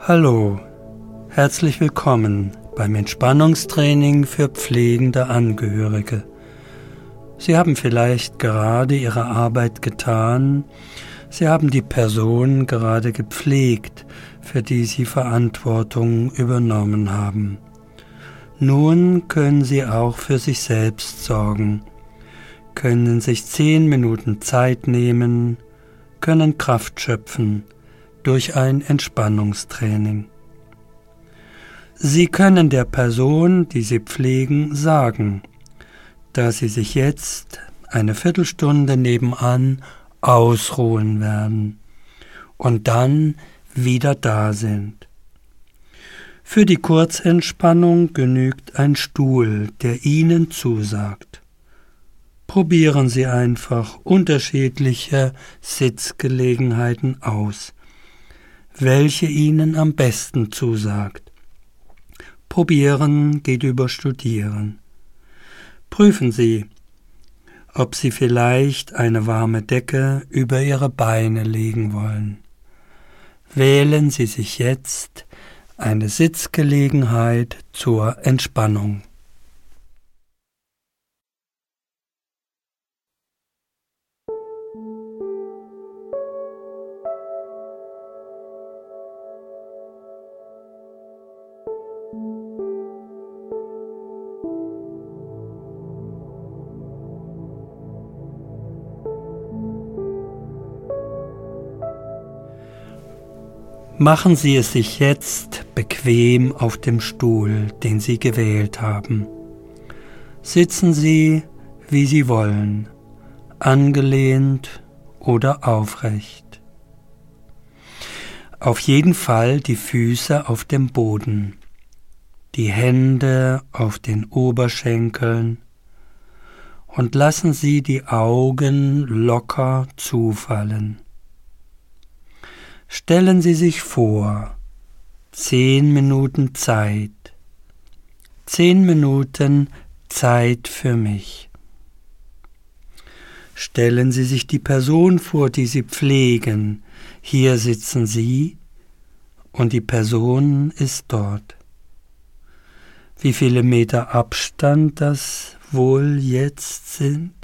Hallo, herzlich willkommen beim Entspannungstraining für pflegende Angehörige. Sie haben vielleicht gerade Ihre Arbeit getan, Sie haben die Person gerade gepflegt, für die Sie Verantwortung übernommen haben. Nun können Sie auch für sich selbst sorgen, können sich 10 Minuten Zeit nehmen, können Kraft schöpfen durch ein Entspannungstraining. Sie können der Person, die Sie pflegen, sagen, dass Sie sich jetzt eine Viertelstunde nebenan ausruhen werden und dann wieder da sind. Für die Kurzentspannung genügt ein Stuhl, der Ihnen zusagt. Probieren Sie einfach unterschiedliche Sitzgelegenheiten aus, welche Ihnen am besten zusagt. Probieren geht über Studieren. Prüfen Sie, ob Sie vielleicht eine warme Decke über Ihre Beine legen wollen. Wählen Sie sich jetzt eine Sitzgelegenheit zur Entspannung. Machen Sie es sich jetzt bequem auf dem Stuhl, den Sie gewählt haben. Sitzen Sie, wie Sie wollen, angelehnt oder aufrecht. Auf jeden Fall die Füße auf dem Boden, die Hände auf den Oberschenkeln und lassen Sie die Augen locker zufallen. Stellen Sie sich vor, 10 Minuten Zeit, 10 Minuten Zeit für mich. Stellen Sie sich die Person vor, die Sie pflegen. Hier sitzen Sie und die Person ist dort. Wie viele Meter Abstand das wohl jetzt sind?